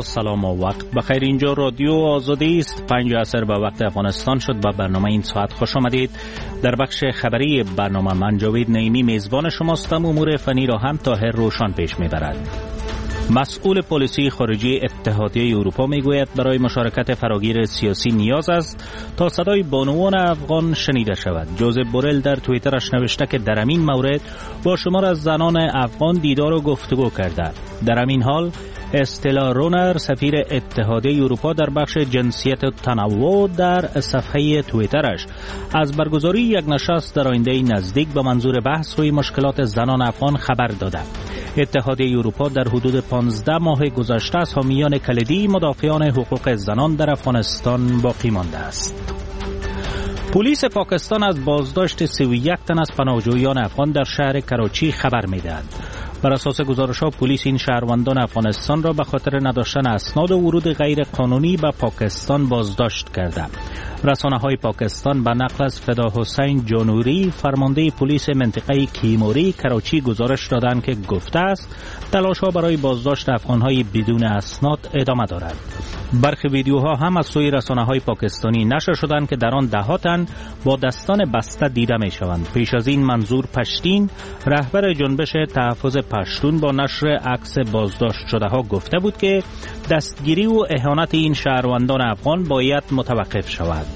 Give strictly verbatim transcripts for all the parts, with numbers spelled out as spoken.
سلام و وقت بخیر. اینجا رادیو آزادی است. پنج عصر به وقت افغانستان شد. با برنامه این ساعت خوش آمدید. در بخش خبری برنامه من جاوید نعیمی میزبان شماستم. امور فنی را هم طاهر روشن پیش میبرد. مسئول پلیسی خارجی اتحادیه اروپا میگوید برای مشارکت فراگیر سیاسی نیاز است تا صدای بانوان افغان شنیده شود. جوزف بورل در توییترش نوشته که در این مورد با شمار از زنان افغان دیدار و گفتگو کرده. در همین حال استلا رونر سفیر اتحادیه اروپا در بخش جنسیت و تنوع در صفحه توییترش از برگزاری یک نشست در آینده نزدیک به منظور بحث روی مشکلات زنان افغان خبر داده. اتحادیه اروپا در حدود پانزده ماه گذشته از حامیان کلیدی مدافعان حقوق زنان در افغانستان باقی مانده است. پلیس پاکستان از بازداشت سی و یک تن از پناهجویان افغان در شهر کراچی خبر می‌دهد. بر اساس گزارش‌ها پلیس این شهروندان افغانستان را به خاطر نداشتن اسناد و ورود غیر قانونی به پاکستان بازداشت کرده. رسانه‌های پاکستان به نقل از فدا حسین جانوری فرمانده پلیس منطقه کیموری کراچی گزارش دادند که گفته است تلاش‌ها برای بازداشت افغان‌های بدون اسناد ادامه دارد. برخی ویدیوها هم از سوی رسانه‌های پاکستانی نشر شدند که در آن ده تن با دستان بسته دیده می‌شوند. پیش از این منظور پشتین رهبر جنبش تحفظ پشتون با نشر عکس بازداشت شده ها گفته بود که دستگیری و اهانت این شهروندان افغان باید متوقف شود.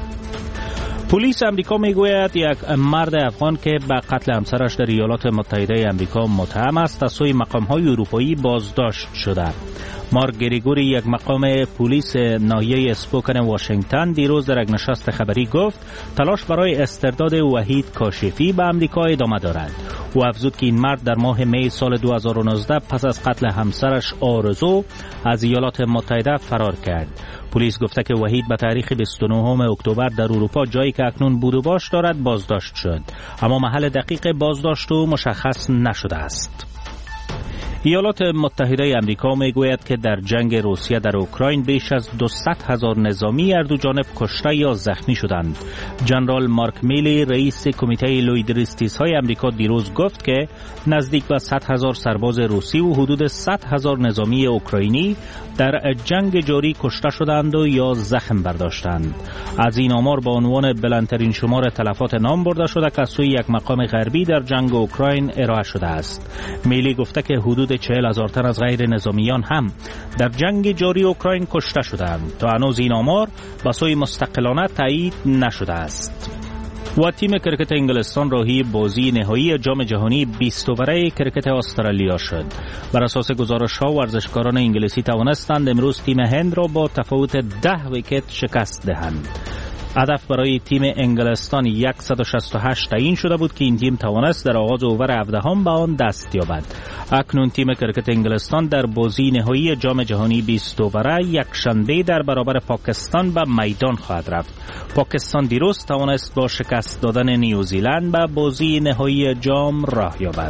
پلیس امریکا میگوید یک مرد افغان که به قتل همسرش در ایالات متحده امریکا متهم است از سوی مقام‌های اروپایی بازداشت شده. مارک گریگوری یک مقام پلیس ناحیه اسپوکن واشنگتن دیروز در یک نشست خبری گفت تلاش برای استرداد وحید کاشفی به امریکا ادامه دارد. او افزود که این مرد در ماه می سال دو هزار و نوزده پس از قتل همسرش آرزو از ایالات متحده فرار کرد. پلیس گفته که وحید به تاریخ بیست و نهم اکتبر در اروپا جایی که اکنون بود و باش دارد بازداشت شد، اما محل دقیق بازداشت او مشخص نشده است. ایالات متحده امریکا میگوید که در جنگ روسیه در اوکراین بیش از دویست هزار نظامی هر دو جانب کشته یا زخمی شدند. جنرال مارک میلی رئیس کمیته لویدریستیس های امریکا دیروز گفت که نزدیک به صد هزار سرباز روسی و حدود صد هزار نظامی اوکراینی در جنگ جاری کشته شدند و یا زخم برداشتند. از این آمار با عنوان بلندترین شمار تلفات نام برده شده که از سوی یک مقام غربی در جنگ اوکراین ارائه شده است. میلی گفته که حدود چهل هزار تن از غیر نظامیان هم در جنگ جاری اوکراین کشته شدند. تا هنوز این آمار با سوی مستقلانه تایید نشده است. و تیم کرکت انگلستان راهی بازی نهایی جام جهانی بیست اووره کرکت استرالیا شد. بر اساس گزارش‌ها ورزشکاران انگلیسی توانستند امروز تیم هند را با تفاوت ده ویکت شکست دهند. هدف برای تیم انگلستان صد و شصت و هشت تعیین شده بود که این تیم توانست در آغاز اوور هفدهم به آن دست یابد. اکنون تیم کرکت انگلستان در بازی نهایی جام جهانی بیست اووره یک شنبه در برابر پاکستان به میدان خواهد رفت. پاکستان دیروز توانست با شکست دادن نیوزیلند به بازی نهایی جام راه یابد.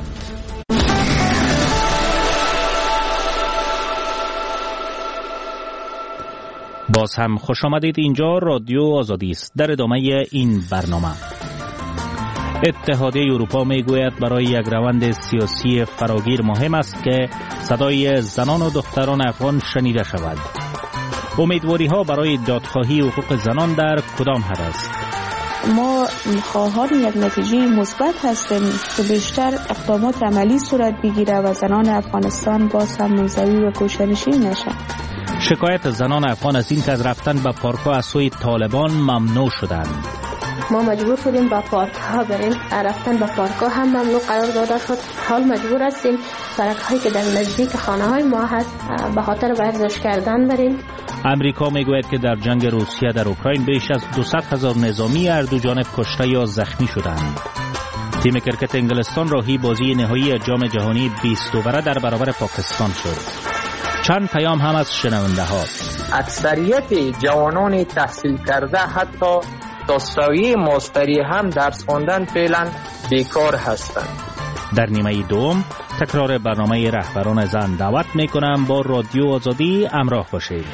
باز هم خوش آمدید. اینجا رادیو آزادی است. در ادامه این برنامه اتحادیه اروپا میگوید برای یک روند سیاسی فراگیر مهم است که صدای زنان و دختران افغان شنیده شود. امیدواری ها برای دادخواهی حقوق زنان در کدام حد است؟ ما خواهان یک نتیجه مثبت هستیم که بیشتر اقدامات عملی صورت بگیره و زنان افغانستان باز هم منزوی و گوشه‌نشین نشن. شکایت زنان افغان از این که از رفتن به پارک‌ها از سوی طالبان ممنوع شدند. ما مجبور شدیم به پارک‌ها بریم، رفتن به پارک‌ها هم ممنوع قرار داده شد. حال مجبور هستیم پارک‌هایی که در نزدیک خانه‌های ما هست به خاطر ورزش کردن بریم. امریکا میگوید که در جنگ روسیه در اوکراین بیش از دویست هزار نظامی هر دو جانب کشته یا زخمی شدند. تیم کرکت انگلستان راهی بازی نهایی جام جهانی بیست اووره در برابر پاکستان شد. چند پیام هم از شنونده ها. اکثریت جوانان تحصیل کرده حتی تا سویه ماستری هم درس خواندن فعلا بیکار هستند. در نیمه دوم تکرار برنامه رهبران زن دعوت میکنم با رادیو آزادی همراه باشید.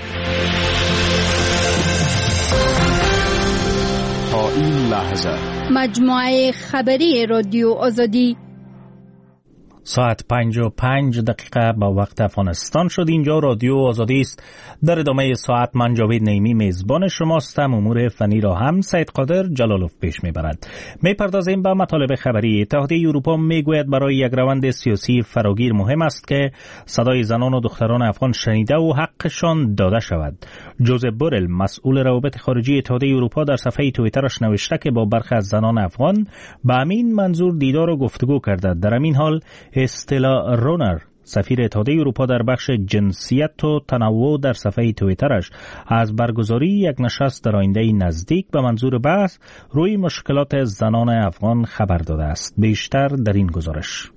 تا این لحظه مجموعه خبری رادیو آزادی. ساعت پنج و پنج دقیقه با وقت افغانستان شد. اینجا رادیو آزادی است. در ادامه ساعت من جاوید نعیمی میزبان شماستم. امور فنی را هم سید قادر جلالوف پیش میبرد. میپردازیم به مطالب خبری. اتحادیه اروپا میگوید برای یک روند سیاسی فراگیر مهم است که صدای زنان و دختران افغان شنیده و حقشان داده شود. جوزف بورل مسئول روابط خارجی اتحادیه اروپا در صفحه توییترش نوشته که با برخی از زنان افغان به همین منظور دیدار و گفتگو کرده. در همین حال استلا رونر سفیر اتحادیه اروپا در بخش جنسیت و تنوع در صفحه توییترش از برگزاری یک نشست در آینده نزدیک به منظور بحث روی مشکلات زنان افغان خبر داده است. بیشتر در این گزارش.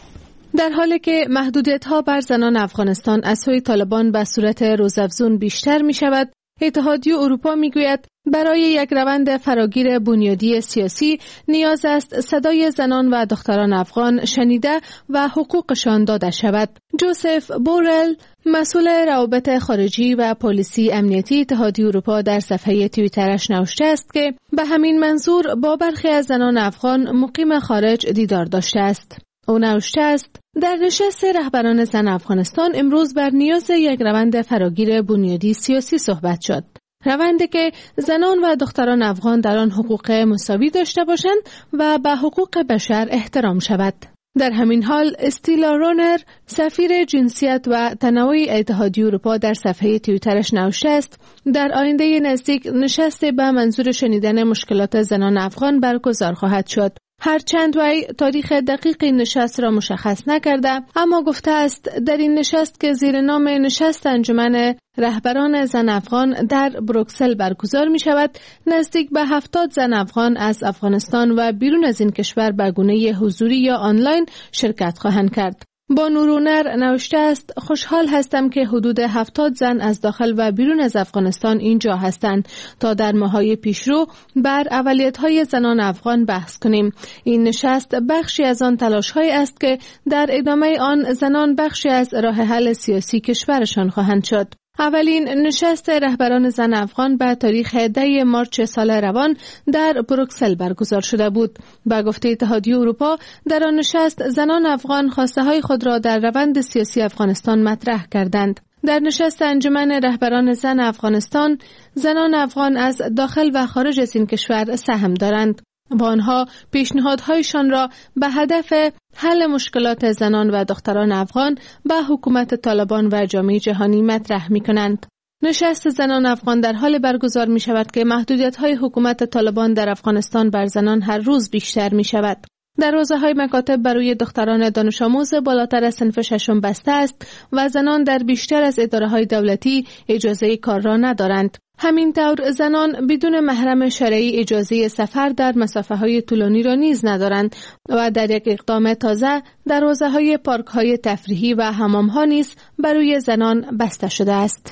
در حالی که محدودیت‌ها بر زنان افغانستان از سوی طالبان به صورت روزافزون بیشتر می شود، اتحادیه اروپا می گوید برای یک روند فراگیر بنیادی سیاسی نیاز است صدای زنان و دختران افغان شنیده و حقوقشان داده شود. جوزف بورل مسئول روابط خارجی و پالیسی امنیتی اتحادیه اروپا در صفحه توییترش نوشته است که به همین منظور با برخی از زنان افغان مقیم خارج دیدار داشته است. او نوشته است در نشست رهبران زن افغانستان امروز بر نیاز یک روند فراگیر بنیادی سیاسی صحبت شد. روندی که زنان و دختران افغان در آن حقوق مساوی داشته باشند و به حقوق بشر احترام شود. در همین حال استیلا رونر سفیر جنسیت و تنوع اتحادیه اروپا در صفحه توییترش نوشته است در آینده نزدیک نشست به منظور شنیدن مشکلات زنان افغان برگزار خواهد شد. هرچند وی تاریخ دقیق این نشست را مشخص نکرده، اما گفته است در این نشست که زیر نام نشست انجمن رهبران زن افغان در بروکسل برگزار می شود، نزدیک به هفتاد زن افغان از افغانستان و بیرون از این کشور به گونه حضوری یا آنلاین شرکت خواهند کرد. با نورونر نوشته است خوشحال هستم که حدود هفتاد زن از داخل و بیرون از افغانستان اینجا هستند تا در ماه‌های پیشرو بر اولویت‌های زنان افغان بحث کنیم. این نشست بخشی از آن تلاش‌هایی است که در ادامه آن زنان بخشی از راه حل سیاسی کشورشان خواهند شد. اولین نشست رهبران زن افغان به تاریخ ده مارچ سال روان در بروکسل برگزار شده بود. به گفته اتحادیه اروپا در آن نشست زنان افغان خواسته های خود را در روند سیاسی افغانستان مطرح کردند. در نشست انجمن رهبران زن افغانستان زنان افغان از داخل و خارج از این کشور سهم دارند. با آنها پیشنهادهایشان را به هدف حل مشکلات زنان و دختران افغان به حکومت طالبان و جامعه جهانی مطرح می کنند. نشست زنان افغان در حال برگزار می شود که محدودیت‌های حکومت طالبان در افغانستان بر زنان هر روز بیشتر می شود. دروازه‌های مکاتب برای دختران دانش آموز بالاتر از صنف ششم بسته است و زنان در بیشتر از اداره‌های دولتی اجازه کار را ندارند. همینطور زنان بدون محرم شرعی اجازه سفر در مسافه‌های طولانی را نیز ندارند و در یک اقدام تازه دروازه‌های پارک‌های تفریحی و حمام‌ها نیز برای زنان بسته شده است.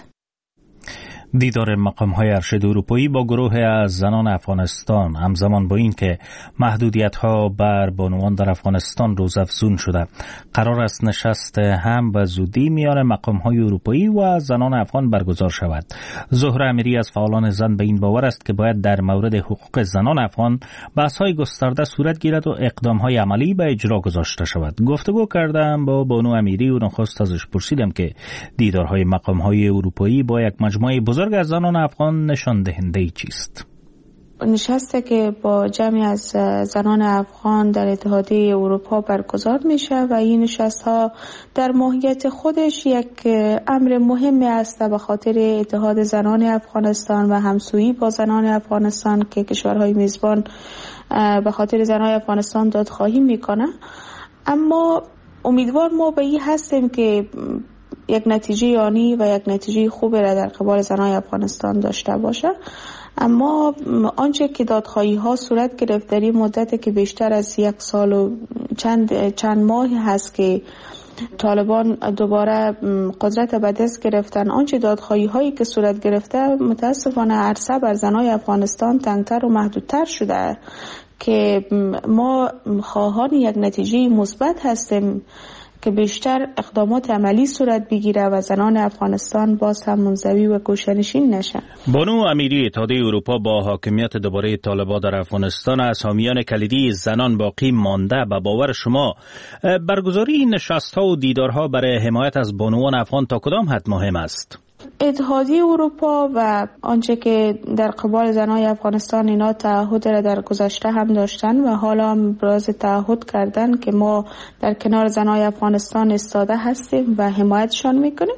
دیدار مقام‌های ارشد اروپایی با گروه از زنان افغانستان همزمان با این که محدودیت‌ها بر بانوان در افغانستان روزافزون شده، قرار است نشست هم به زودی میان مقام‌های اروپایی و زنان افغان برگزار شود. زهره امیری از فعالان زن به این باور است که باید در مورد حقوق زنان افغان بحث‌های گسترده صورت گیرد و اقدام‌های عملی به اجرا گذاشته شود. گفتگو کردم با بانو امیری و نخست ازش پرسیدم که دیدارهای مقام‌های اروپایی با یک مجموعه بزرگ از زنان افغان نشان دهنده چیست؟ نشسته که با جمعی از زنان افغان در اتحادیه اروپا برگزار میشه و این نشست ها در ماهیت خودش یک امر مهمی است به خاطر اتحاد زنان افغانستان و همسویی با زنان افغانستان که کشورهای میزبان به خاطر زنان افغانستان دادخواهی میکنه. اما امیدوار ما به این هستیم که یک نتیجه آنی و یک نتیجه خوبی را در قبال زنان افغانستان داشته باشه. اما آنچه که دادخواهی ها صورت گرفت در این مدت که بیشتر از یک سال و چند چند ماهی هست که طالبان دوباره قدرت به دست گرفتن، آنچه دادخواهی هایی که صورت گرفته متاسفانه عرصه بر زنان افغانستان تنگتر و محدودتر شده که ما خواهان یک نتیجه مثبت هستیم که بیشتر اقدامات عملی صورت بگیره و زنان افغانستان باز هم منزوی و گوشه‌نشین نشن. بانو امیری، اتحادیه اروپا با حاکمیت دوباره طالبان در افغانستان از حامیان کلیدی زنان باقی مانده. به باور شما برگزاری این نشست‌ها و دیدارها برای حمایت از بانوان افغان تا کدام حد مهم است؟ اتحادیه اروپا و آنچه که در قبال زنای افغانستان اینا تعهد را در گذشته هم داشتن و حالا هم ابراز تعهد کردن که ما در کنار زنای افغانستان ایستاده هستیم و حمایتشان میکنیم.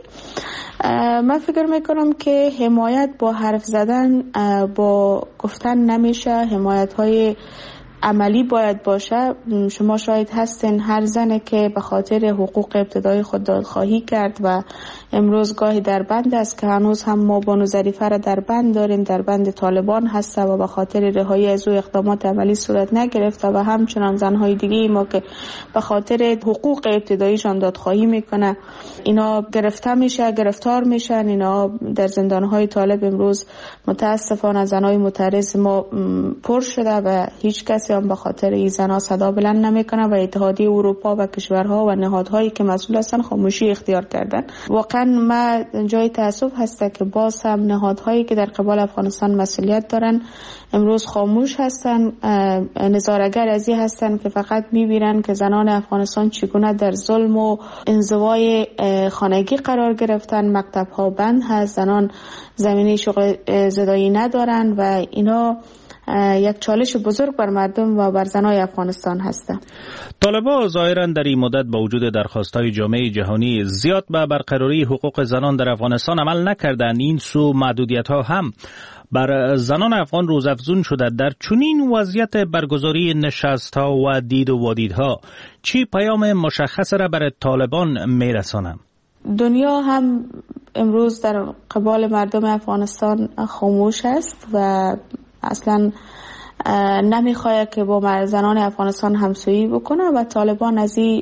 من فکر میکنم که حمایت با حرف زدن با گفتن نمیشه، حمایت های عملی باید باشه. شما شاید هستین هر زنی که به خاطر حقوق ابتدایی خود دادخواهی کرد و امروز گاهی در بند است که هنوز هم ما بانو ظریفه را در بند داریم، در بند طالبان هست و به خاطر رهایی از او اقدامات عملی صورت نگرفته و همچنان زنهای دیگه ما که به خاطر حقوق ابتداییشان دادخواهی میکنه اینا گرفته میشه، گرفتار میشن، اینا در زندانهای طالب امروز متاسفانه زنهای معترض ما پر شده و هیچ کسی هم به خاطر این زنها صدا بلند نمیکنه و اتحادیه اروپا و کشورها و نهادهایی که مسئول هستن خاموشی اختیار کردن. واقعا ما جای تأسف هسته که باز هم نهادهایی که در قبال افغانستان مسئولیت دارن امروز خاموش هستن، نظاره‌گر ازی هستن که فقط میبینن که زنان افغانستان چگونه در ظلم و انزوای خانگی قرار گرفتن، مکتب ها بند هست، زنان زمینه شغل زدایی ندارن و اینا یک چالش بزرگ بر مردم و بر زنای افغانستان هستند. طالبان ظاهراً در این مدت با وجود درخواست‌های جامعه جهانی زیاد به برقراری حقوق زنان در افغانستان عمل نکردند. این سو محدودیت‌ها هم بر زنان افغان روزافزون شده. در چنین وضعیت برگزاری نشست‌ها و دید و وادیدها چی پیام مشخص را برای طالبان میرسانند؟ دنیا هم امروز در قبال مردم افغانستان خاموش است و اصلا نمیخواد که با زنان افغانستان همسویی بکنه و طالبان از این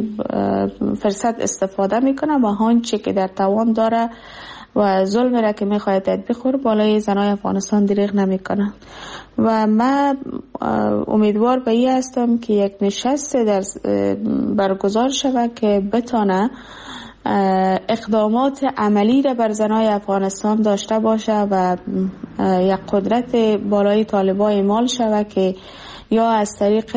فرصت استفاده میکنه و آنچه که در توان داره و ظلم را که میخواد تطبیق کنه بالای زنان افغانستان دریغ نمیکنه و من امیدوار به این هستم که یک نشست در برگزار شود که بتانه اقدامات عملی را بر زنای افغانستان داشته باشه و یک قدرت بالای طالبان اعمال شود که یا از طریق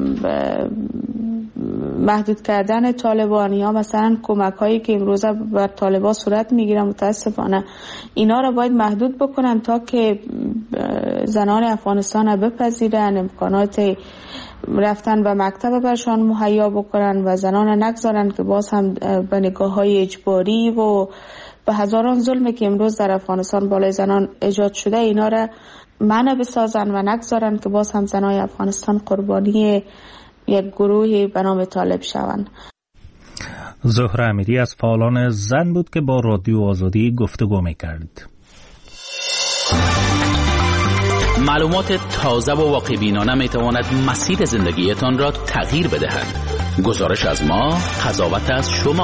محدود کردن طالبان یا مثلا کمک هایی که امروزه بر طالبان صورت میگیره متاسفانه اینا را باید محدود بکنن تا که زنان افغانستان را بپذیرن، امکانات رفتن به مکتب برشان مهیا بکنن و زنان نگذارن که باز هم به نگاه های اجباری و به هزاران ظلمی که امروز در افغانستان بالای زنان ایجاد شده اینا را منع بسازن و نگذارن که باز هم زنای افغانستان قربانی یک گروهی به نام طالب شوند. زهره امیری از فعالان زن بود که با رادیو آزادی گفتگو میکرد. معلومات تازه و واقع بینانه می تواند مسیر زندگیتان را تغییر بدهد. گزارش از ما، قضاوت از شما.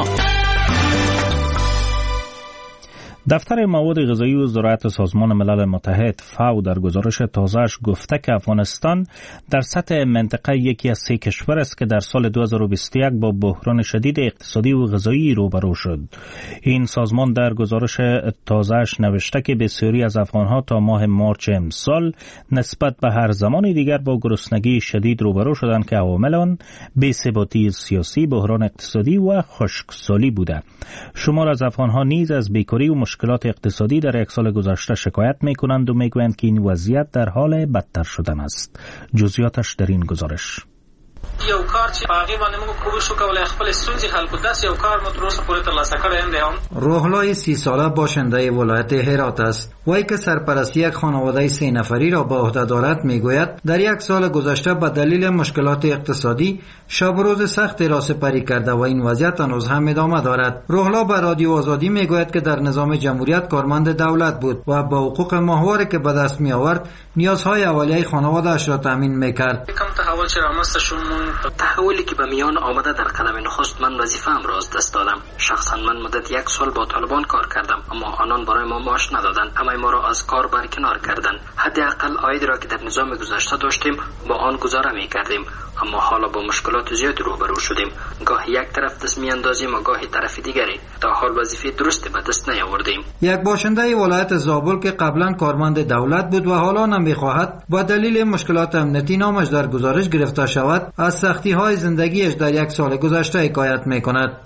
دفتر مواد غذایی و زراعت سازمان ملل متحد فاو در گزارش تازه‌اش گفته که افغانستان در سطح منطقه یکی از سه کشور است که در سال دو هزار و بیست و یک با بحران شدید اقتصادی و غذایی روبرو شد. این سازمان در گزارش تازه‌اش نوشته که بسیاری از افغان‌ها تا ماه مارچ امسال نسبت به هر زمان دیگر با گرسنگی شدید روبرو شدند که عوامل آن بی‌ثباتی سیاسی، بحران اقتصادی و خشکسالی بوده. شمار از افغان‌ها نیز از بیکاری و مشکلات اقتصادی در یک سال گذشته شکایت میکنند و میگویند که این وضعیت در حال بدتر شدن است. جزئیاتش در این گزارش. یو کار چې هغه باندې موږ کوشش وکړو خپل ستونزې حل کړو. داس یو کار مو تر اوسه پورې ترلاسه کړی نه دی. روحلای سی ساله باشنده ولایت هرات است. وی که سرپرستی یک خانواده سه نفری را به عهده دارد میگوید در یک سال گذشته به دلیل مشکلات اقتصادی شب و روز سخت را سپری کرده و این وضعیت هنوز هم ادامه دارد. روحلا به رادیو آزادی میگوید که در نظام جمهوریت کارمند دولت بود و با حقوق ماهواره که به دست می آورد نیازهای اولیه خانواده‌اش را تامین میکرد. کم تحول چې رامنځته شو تحولی که به میان آمده در قدم نخست من وظیفه‌ام را از دست دادم. شخصا من مدت یک سال با طالبان کار کردم اما آنان برای ما معاش ندادند. همه های ما را از کار برکنار کردند. حداقل عاید را که در نظام گذشته داشتیم با آن گزاره می کردیم، اما حالا با مشکلات زیاد روبرو شدیم. گاه یک طرف دست می اندازیم و گاه طرف دیگری. تا حال وظیفه درست به دست نیاوردیم. یک باشنده ولایت زابل که قبلا کارمند دولت بود و حالا نمیخواهد با دلیل مشکلات امنیتی نامش در گزارش گرفته شود، از سختی های زندگیش در یک سال گذشته حکایت می کند.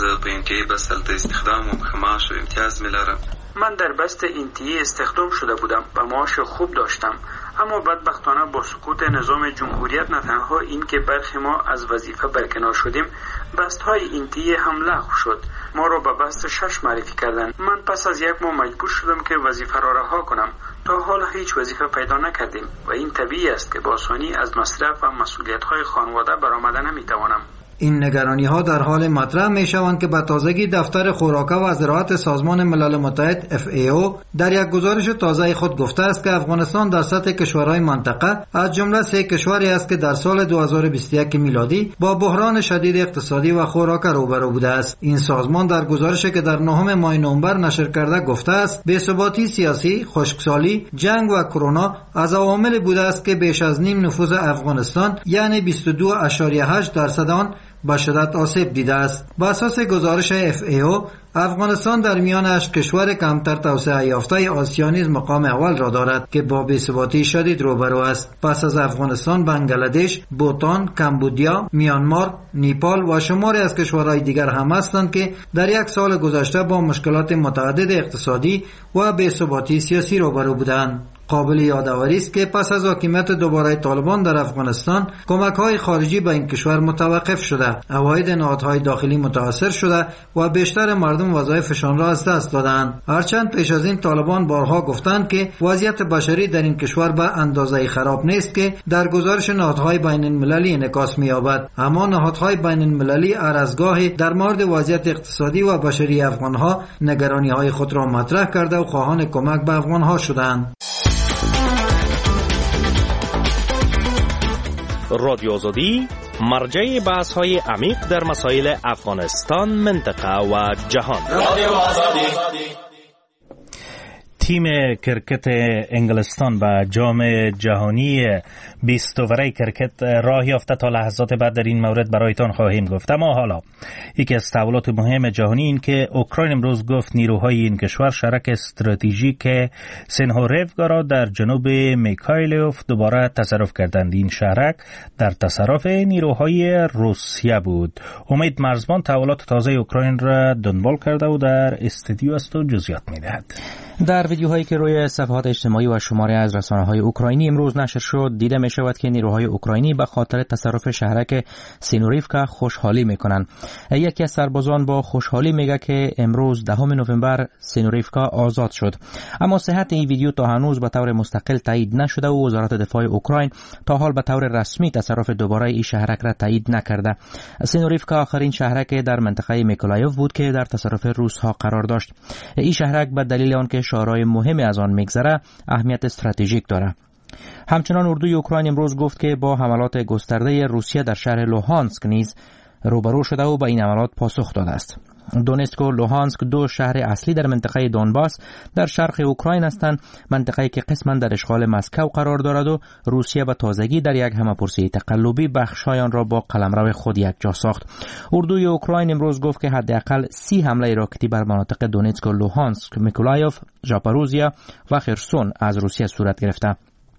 من در بست انتهایی استخدام شده بودم و معاش خوب داشتم، اما بدبختانه با سقوط نظام جمهوریت نه تنها این که برخی ما از وظیفه برکنار شدیم، بست های انتهایی هم لغو شد. ما را به بست شش معرفی کردند. من پس از یک ماه مجبور شدم که وظیفه را رها کنم. تا حال هیچ وظیفه پیدا نکردیم و این طبیعی است که با آسانی از مصرف و مسئولیت های خانواده برآمده نمیتوانم. این نگرانی ها در حال مطرح می شوند که به تازگی دفتر خوراک و زراعت سازمان ملل متحد اف ای او در یک گزارش تازه خود گفته است که افغانستان در سطح کشورهای منطقه از جمله سه کشوری است که در سال دو هزار و بیست و یک میلادی با بحران شدید اقتصادی و خوراک روبرو بوده است. این سازمان در گزارشی که در نهم ماه نوامبر نشر کرده گفته است بی‌ثباتی سیاسی، خشکسالی، جنگ و کرونا از عوامل بوده است که بیش از نیم نفوذ افغانستان یعنی بیست و دو ممیز هشت درصد آن به شدت آسیب دیده است. بر اساس گزارش اف ای او افغانستان در میان هشت کشور کمتر توسعه یافته آسیا نیز مقام اول را دارد که با بی‌ثباتی شدید روبرو است. پس از افغانستان بنگلادش، بوتان، کمبودیا، میانمار، نیپال و شماری از کشورهای دیگر هم هستند که در یک سال گذشته با مشکلات متعدد اقتصادی و بی‌ثباتی سیاسی روبرو بودند. قابل یادآوری است که پس از حاکمیت دوباره طالبان در افغانستان کمک‌های خارجی به این کشور متوقف شده، عواید نهادهای داخلی متاثر شده و بیشتر مردم وظایفشان را از دست دادند. هرچند پیش از این طالبان بارها گفتند که وضعیت بشری در این کشور به اندازه خراب نیست که در گزارش نهادهای بین المللی انعکاس می‌یابد، اما نهادهای بین المللی هر از گاهی در مورد وضعیت اقتصادی و بشری افغانها نگرانی‌های خود را مطرح کرده و خواهان کمک به افغانها شدند. رادیو آزادی مرجع بحث های عمیق در مسائل افغانستان، منطقه و جهان. رادیو آزادی. تیم کرکت انگلستان و جام جهانی بیست اوره کرکت راه یافته. تا لحظات بعد در این مورد برایتان خواهیم گفت. اما حالا یکی از تحولات مهم جهانی این که اوکراین امروز گفت نیروهای این کشور شرک استراتژیک سنهورفگا را در جنوب میکایلوف دوباره تصرف کردند. این شهرک در تصرف نیروهای روسیه بود. امید مرزبان تحولات تازه اوکراین را دنبال کرده و در استودیو است و جزئیات می‌دهد. در ویدیوهایی که روی صفحات اجتماعی و شماری از رسانه‌های اوکراینی امروز نشر شد دیده می شود که نیروهای اوکراینی به خاطر تصرف شهرک سینوریفکا خوشحالی میکنند. یکی از سربازان با خوشحالی میگه که امروز دهم نوامبر سینوریفکا آزاد شد. اما صحت این ویدیو تا هنوز به طور مستقل تایید نشده و وزارت دفاع اوکراین تا حال به طور رسمی تصرف دوباره این شهرک را تایید نکرده. سینوریفکا آخرین شهرک در منطقه میکولایوف بود که در تصرف روس‌ها قرار داشت. این شهرک به دلیل آنکه شهرهای مهمی از آن میگذره اهمیت استراتژیک داره. همچنان اردوی اوکراین امروز گفت که با حملات گسترده روسیه در شهر لوهانسک نیز روبرو شده و به این حملات پاسخ داده است. دونتسک و لوهانسک دو شهر اصلی در منطقه دونباس در شرق اوکراین هستند، منطقه‌ای که قسما در اشغال مسکو قرار دارد و روسیه به تازگی در یک همه‌پرسی تقلبی بخش‌های آن را با قلمرو خود یکجا ساخت. اردوی اوکراین امروز گفت که حداقل سی حمله راکتی بر مناطق دونتسک و لوهانسک، میکولایوف، ژاپاروژیا و خرسون از روسیه صورت گرفته.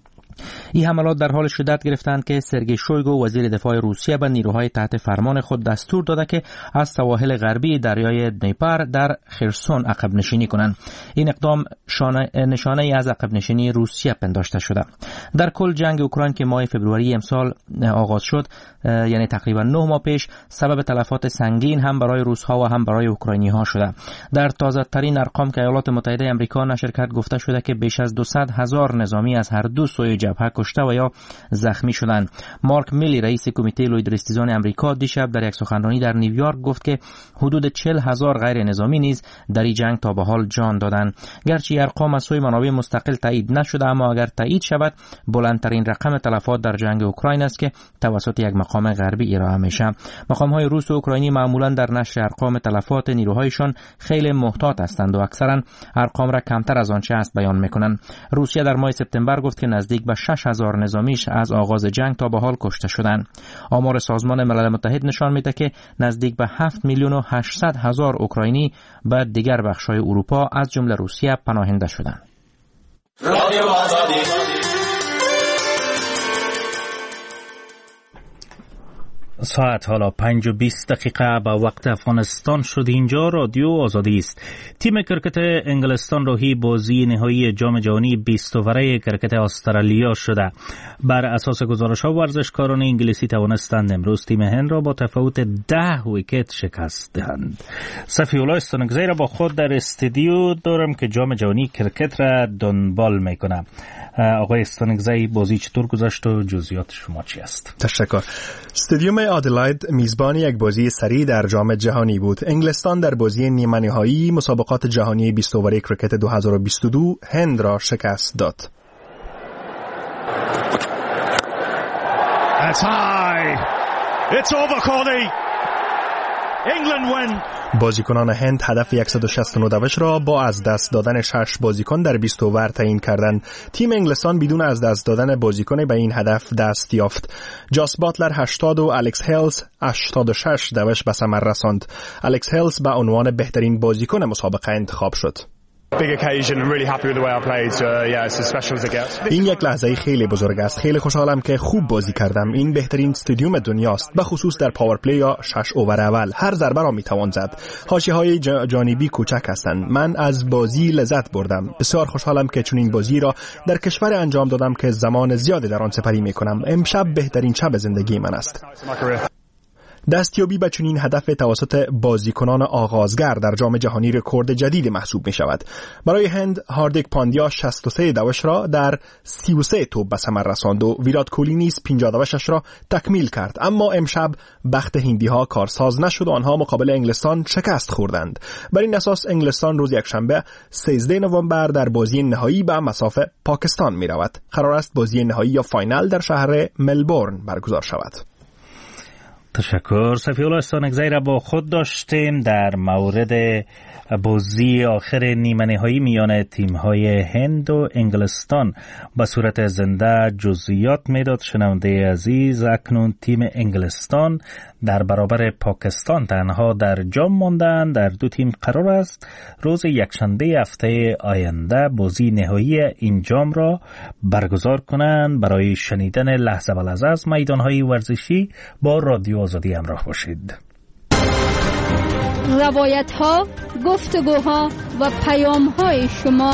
این حملات در حال شدت گرفتند که سرگئی شویگو وزیر دفاع روسیه به نیروهای تحت فرمان خود دستور داده که از سواحل غربی دریای دنیپر در خرسون عقب نشینی کنند. این اقدام نشانه ای از عقب نشینی روسیه پنداشته شده. در کل جنگ اوکراین که ماه فوریه امسال آغاز شد، یعنی تقریبا نه ماه پیش، سبب تلفات سنگین هم برای روس‌ها و هم برای اوکراینی‌ها شده. در تازه ترین ارقام که ایالات متحده آمریکا نشر کرد گفته شده که بیش از دویست هزار نظامی از هر دو سوی جنگ جبهه کشته و یا زخمی شدند. مارک میلی رئیس کمیته لویدرستیزان امریکا دیشب در یک سخنرانی در نیویورک گفت که حدود چهل هزار غیر نظامی نیز در این جنگ تا به حال جان دادند. گرچه ارقام از سوی منابع مستقل تایید نشده، اما اگر تایید شود بلندترین رقم تلفات در جنگ اوکراین است که توسط یک مقام غربی ارائه میشه. مقام‌های روس و اوکراینی معمولا در نشر ارقام تلفات نیروهایشان خیلی محتاط هستند و اکثرا ارقام را کمتر از آنچه است بیان میکنند. روسیه در ماه سپتامبر گفت که نزدیک به شش هزار نظامیش از آغاز جنگ تا به حال کشته شدند. آمار سازمان ملل متحد نشان میده که نزدیک به هفت میلیون و هشتصد هزار اوکراینی به دیگر بخش‌های اروپا از جمله روسیه پناهنده شدند. ساعت حالا پنج و بیست دقیقه به وقت افغانستان شد. اینجا رادیو آزادی است. تیم کرکت انگلستان راهی بازی نهایی جام جهانی بیست اوره کرکت استرالیا شده. بر اساس گزارش ها ورزشکاران انگلیسی توانستند امروز تیم هند را با تفاوت ده ویکت شکست دهند. صفی‌الله استانکزی را با خود در استودیو دارم که جام جهانی کرکت را دنبال میکنه. آقای استانکزی، بازی چطور گذشت و جزئیات شما چی است؟ تشکر. استادیوم آدلاید میزبان یک بازی سری در جام جهانی بود. انگلستان در بازی نیمه نهایی مسابقات جهانی بیست اوره کرکت دو هزار و بیست و دو هند را شکست داد. That's high. It's over, Corley. England win. بازیکنان هند هدف صد و شصت و نه دوش را با از دست دادن شش بازیکن در بیست اوور تعیین کردند. تیم انگلستان بدون از دست دادن بازیکن به این هدف دست یافت. جاس باتلر هشتاد و الکس هیلز هشتاد و شش دوش به ثمر رساند. الکس هیلز به عنوان بهترین بازیکن مسابقه انتخاب شد. Big occasion and really happy with the way I played. So uh, yeah, it's as special as it gets. این یک لحظه خیلی بزرگ است. خیلی خوشحالم که خوب بازی کردم. این بهترین استادیوم دنیاست. به خصوص در پاور پلی یا شش اوور اول هر ضربه را میتوان زد. حاشیه‌های جانبی کوچک هستند. من از بازی لذت بردم. بسیار خوشحالم که چنین بازی را در کشور انجام دادم که زمان زیادی در آن سپری میکنم. امشب بهترین شب زندگی من است. دستیابی به چنین هدف توسط بازیکنان آغازگر در جام جهانی رکورد جدید محسوب می شود. برای هند هاردیک پاندیا شصت و سه دوش را در سی و سه توپ به ثمر رساند و ویرات کوهلی نیز پنجاه دوشش را تکمیل کرد. اما امشب بخت هندی ها کارساز نشد و آنها مقابل انگلستان شکست خوردند. بر این اساس انگلستان روز یکشنبه سیزده نوامبر در بازی نهایی به مصاف پاکستان می رود. قرار است بازی نهایی یا فاینال در شهر ملبورن برگزار شود. تشکر. صفی‌الله استانکزی را با خود داشتیم در مورد بازی آخر نیمه نهایی میان تیم‌های هند و انگلستان به صورت زنده جزئیات میداد. شنونده عزیز، اکنون تیم انگلستان در برابر پاکستان تنها در جام ماندند. در دو تیم قرار است روز یکشنبه هفته آینده بازی نهایی این جام را برگزار کنند. برای شنیدن لحظه به لحظه از میدان‌های ورزشی با رادیو آزادی همراه باشید. روایت ها، گفتگوها و پیام های شما.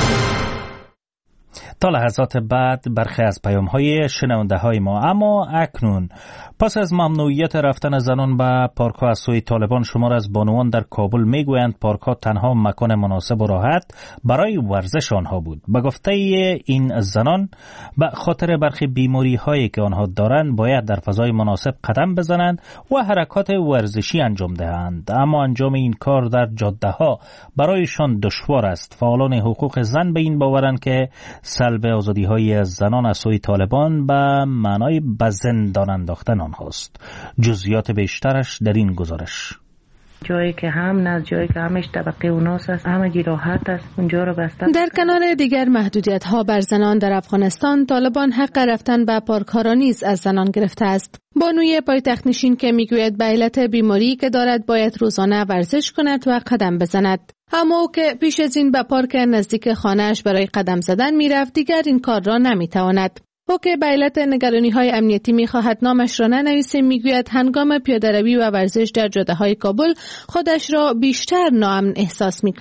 تا لحظات بعد برخی از پیام های شنونده های ما. اما اکنون پس از ممنوعیت رفتن زنان به پارک ها از سوی طالبان، شمار از بانوان در کابل میگویند پارک ها تنها مکان مناسب و راحت برای ورزش آنها بود. به گفته این زنان، به خاطر برخی بیماری هایی که آنها دارند باید در فضای مناسب قدم بزنند و حرکات ورزشی انجام دهند. اما انجام این کار در جاده ها برایشان دشوار است. فعالان حقوق زن به این باورند که سلب آزادی های زنان از سوی طالبان به معنای به زندان انداختن آنهاست. جزئیات بیشترش در این گزارش. جایی که هم نه جایی که همش طبقه اوناس است، همگی راحت است، اونجا رو بستن. در کنار دیگر محدودیت ها بر زنان در افغانستان، طالبان حق رفتن به پارک ها را نیز از زنان گرفته است. بانوی پایتخت نشین که میگوید به علت بیماری که دارد باید روزانه ورزش کند و قدم بزند. اما او که پیش از این به پارک نزدیک خانه‌اش برای قدم زدن میرفت، دیگر این کار را نمیتواند. او که به علت نگرانی‌های امنیتی می‌خواهد نامش را ننویسیم، میگوید هنگام پیاده‌روی و ورزش در جاده‌های کابل خودش را بیشتر ناامن احساس می‌کند.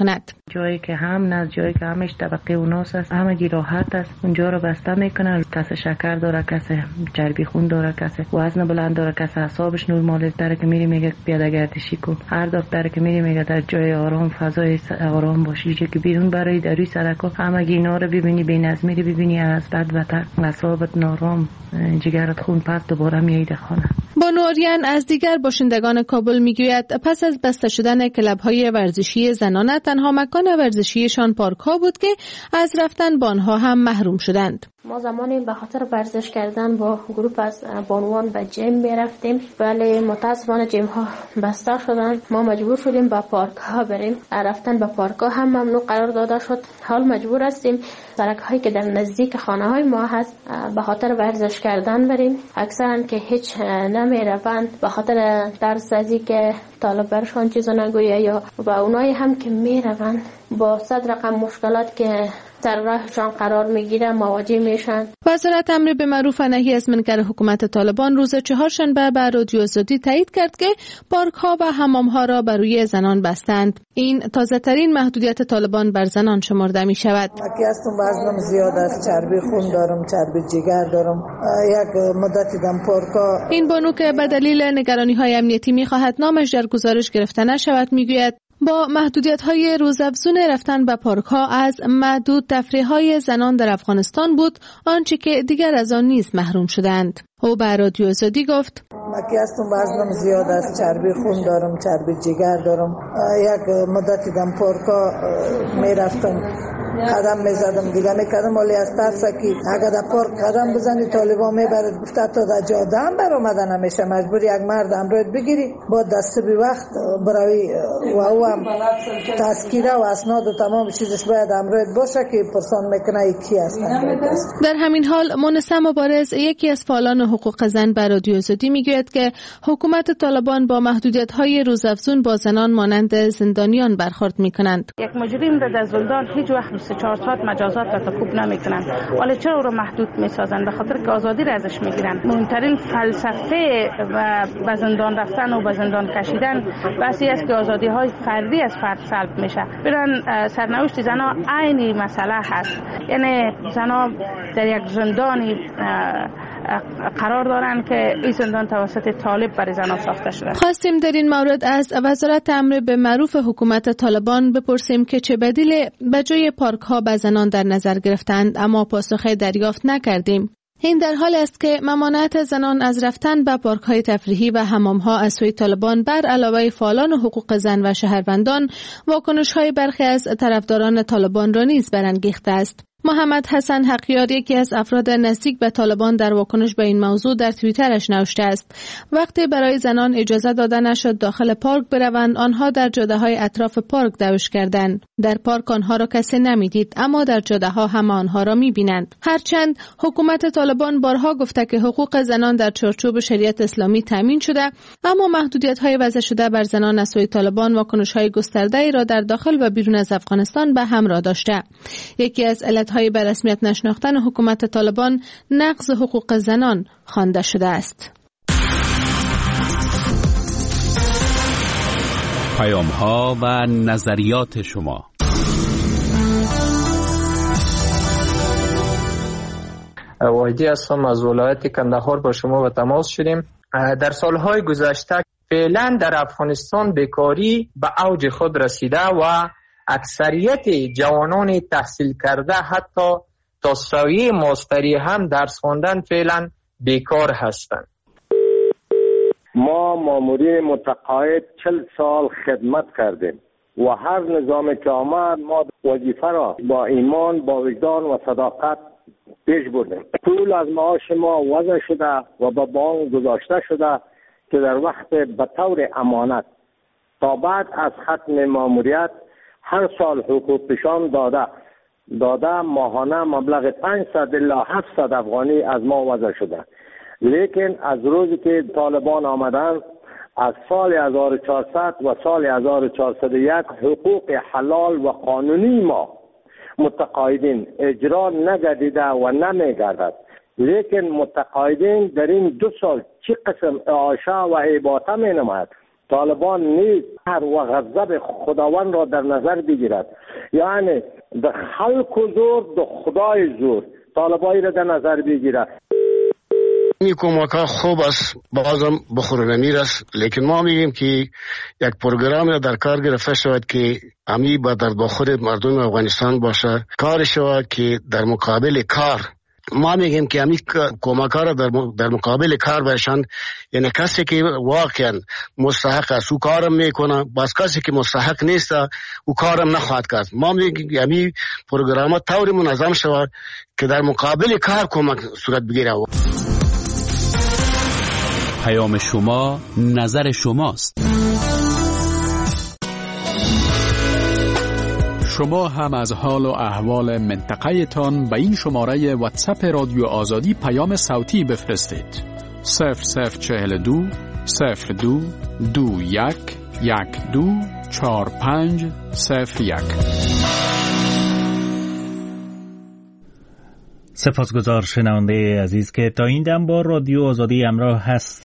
جایی که هم نه جایی که همش طبقه اوناس است، همگی راحت است، اونجا رو بسته میکنن. کس شکر داره، کس چربی خون داره، کس وزن بلند داره، کس اعصابش نرمال داره که میری میگه پیاده گردشی کن. هر دکتر که میری میگه در جای آرام، فضای آرام باشی. چه که بیرون برای در روی سرکا همگی اینا رو ببینی، بی‌نظمی رو ببینی، از بد بدتر، اعصابت نارام، جگرت خون پس دوباره میایید خانه. بانو آریان از دیگر باشندگان کابل میگوید پس از بسته شدن کلب‌های ورزشی زنانه تنها مکان ورزشیشان پارک‌ها بود که از رفتن به آنها هم محروم شدند. ما زمانی به خاطر ورزش کردن با گروپ از بانوان به جیم میرفتیم، ولی متاسفانه جیم ها بسته شدن. ما مجبور شدیم به پارک ها بریم. رفتن به پارک ها هم ممنوع قرار داده شد. حال مجبور هستیم سرک هایی که در نزدیک خانه های ما هست به خاطر ورزش کردن بریم. اکثرا که هیچ نمیروند به خاطر ترس از اینکه طالب برشان چیزا نگویه، یا و اونایی هم که میروند با صد رقم مشکلات که در راهشان قرار میگیره مواجه میشن. وزارت امر به معروف و نهی از منکر حکومت طالبان روز چهارشنبه به رادیو آزادی تایید کرد که پارک ها و حمام ها را بر روی زنان بستند. این تازه ترین محدودیت طالبان بر زنان شمرده می شود. اکی هستم وزنم زیاد است، چربی خون دارم، چربی جگر دارم، یک مدتی دم پارکا. این بانو که به دلیل نگرانی های امنیتی می خواهد نامش در گزارش گرفته نشود میگوید با محدودیت‌های روزافزون رفتن به پارک‌ها از معدود تفریح‌های زنان در افغانستان بود آنچه که دیگر از آن نیز محروم شدند. او به رادیو آزادی گفت مکی هستم وزنم زیاد است، چربی خون دارم، چربی جگر دارم، یک مدتی دم پارک‌ها میرفتم، قدم میزدم دیگه میکردم، ولی از ترس که اگر در پارک قدم بزنی طالبان میبرد گفته تا در جاده هم بر آمدن نمیشه، مجبور یک مرد امروز بگیری با دست بی وقت بروی و او هم تذکیره و اسناد و تمام چیزش باید امروز باشه که پرسان میکنه کی هستن. در همین حال مونسه مبارز یکی از فعالان حقوق زن به رادیو آزادی میگوید که حکومت طالبان با محدودیت‌های روزافزون با زنان مانند زندانیان برخورد میکنند. یک مجرم در زندان هیچ وقت بیست و چهار ساعت مجازات را تکوب نمیکنن، ولی چرا او را محدود میسازن؟ به خاطر که آزادی را ازش میگیرن. مهمترین فلسفه و به زندان رفتن و به زندان کشیدن بحثی است که آزادی های فردی از فرد سلب میشه. برن سرنوشت زنا عینی مسئله هست، یعنی زنا در یک زندانی قرار دارن که این زندان توسط طالب برای زنان ساخته شده. خواستیم در این مورد از وزارت امر به معروف حکومت طالبان بپرسیم که چه بدیل به جای پارک ها به زنان در نظر گرفتند، اما پاسخ دریافت نکردیم. این در حال است که ممانعت زنان از رفتن به پارک های تفریحی و حمام ها از سوی طالبان بر علاوه فعالان حقوق زن و شهروندان واکنش های برخی از طرفداران طالبان را نیز برانگیخته است. محمد حسن حقیار یکی از افراد نزدیک به طالبان در واکنش به این موضوع در توییترش نوشته است وقتی برای زنان اجازه داده نشد داخل پارک بروند، آنها در جاده های اطراف پارک دوش کردند. در پارک آنها را کسی نمیدید، اما در جاده ها همه آنها را میبینند. هرچند حکومت طالبان بارها گفته که حقوق زنان در چارچوب شریعت اسلامی تامین شده، اما محدودیت های وضع شده بر زنان از سوی طالبان واکنش های گسترده ای را در داخل و بیرون از افغانستان به همراه داشته. یکی از علت های به رسمیت نشناختن حکومت طالبان نقض حقوق زنان خوانده شده است. پیام ها و نظریات شما. واحدی هستم از ولایت کندهار، با شما به تماس شدیم. در سالهای گذشته فعلا در افغانستان بیکاری به اوج خود رسیده و اکثریت جوانان تحصیل کرده حتی تا سویه ماستری هم درس خواندن فعلا بیکار هستند. ما مامورین متقاعد چل سال خدمت کردیم و هر نظامی که آمد ما وظیفه را با ایمان، با وجدان و صداقت پیش بردیم. پول از معاش ما وضع شده و به بانک گذاشته شده که در وقت به طور امانت تا بعد از ختم ماموریت هر سال حقوق پیشان داده داده ماهانه مبلغ پانصد الی هفتصد افغانی از ما وضع شده. لیکن از روزی که طالبان آمدن از سال هزار و چهارصد و سال هزار و چهارصد و یک حقوق حلال و قانونی ما متقاعدین اجرا نگردیده و نمیگردد. لیکن متقاعدین در این دو سال چه قسم اعاشه و اباطه می نماید طالبان نیز هر و غضب خداوند را در نظر بگیرد، یعنی د خلق و زور د خدای زور طالبایی را در نظر بگیرد. این کمک ها خوب است، بازم بخورنمیر است، لیکن ما میگیم که یک پروگرام را در کار گرفته شود که امی با در بخور مردم افغانستان باشه، کار شود که در مقابل کار ما میگیم که امی کمک ها را در, در مقابل کار باشند، یعنی کسی که واقعا مستحق است او کارم میکنه، بس کسی که مستحق نیست او کارم نخواهد کرد. ما میگیم امی پروگرام ها طوری منظم شود که در مقابل کار کمک صورت بگیره. پیام شما نظر شماست. شما هم از حال و احوال منطقه تان به این شماره واتساپ رادیو آزادی پیام صوتی بفرستید. صفر صفر چهل دو صفر دو دو یک یک دو چهار پنج صفر یک. سپاسگزار شنونده عزیز که تا این دم با رادیو آزادی همراه هست.